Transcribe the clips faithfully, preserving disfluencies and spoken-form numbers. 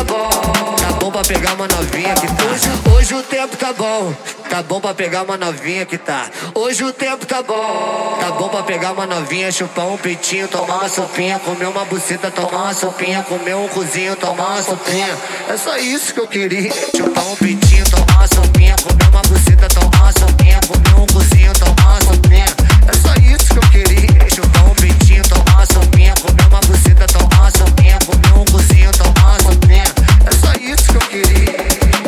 tá bom, tá bom pra pegar uma novinha que tá. Hoje, hoje o tempo tá bom, tá bom pra pegar uma novinha que tá. Hoje o tempo tá bom, tá bom pra pegar uma novinha, chupar um peitinho, tomar uma sopinha, comer uma buceta, tomar uma sopinha, comer um cozinho, tomar uma sopinha. É só isso que eu queria, chupar um peitinho, tomar uma sopinha, comer uma buceta, tomar uma sopinha, comer um cozinho, tomar uma sopinha. É só isso que eu queria, chupar um peitinho, tomar uma sopinha, comer uma buceta, tomar uma sopinha, comer um cozinho, tomar uma sopinha. É só isso que eu queria.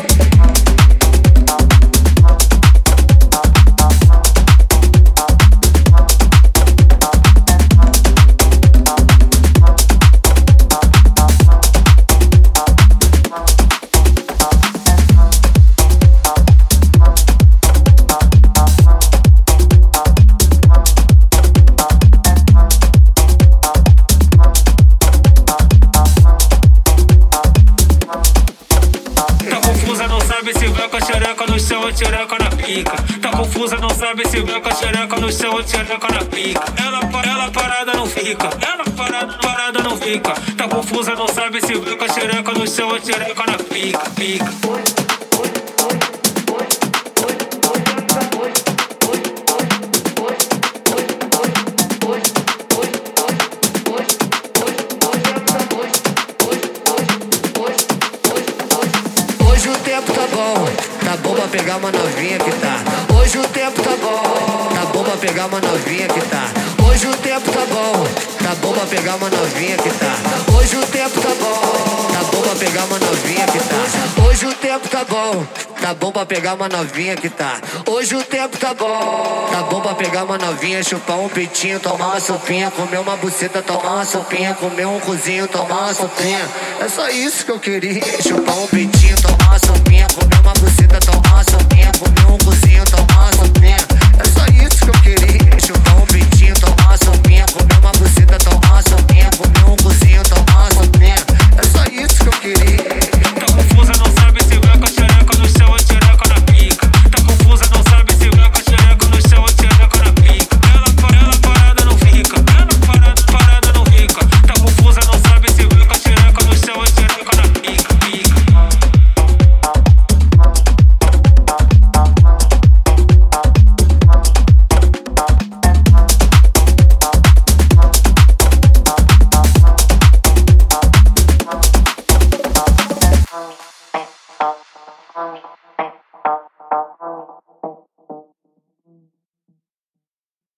Xereca na pica, tá confusa, não sabe se vai com a xereca no chão ou xereca na pica. Ela, ela parada não fica, ela parada, parada não fica. Tá confusa, não sabe se vai com a xereca no chão ou xereca na pica, pica. Hoje o tempo tá bom, tá bom pra pegar uma novinha que tá. Hoje o tempo tá bom, tá bom pra pegar uma novinha que tá. Hoje o tempo tá bom, tá bom pra pegar uma novinha que tá. Hoje o tempo tá bom, tá bom pra pegar uma novinha que tá. Hoje o tempo tá bom, tá bom pra pegar uma novinha que tá. Hoje o tempo tá bom, tá bom pra pegar uma novinha, chupar um peitinho, tomar uma sopinha, comer uma buceta, tomar uma sopinha, comer um cozinho, tomar uma sopinha. É só isso que eu queria, chupar um peitinho, tomar uma sopinha, comer uma buceta, tomar uma sopinha, comer um cozinho, tomar uma sopinha. É só isso que eu queria, chupar um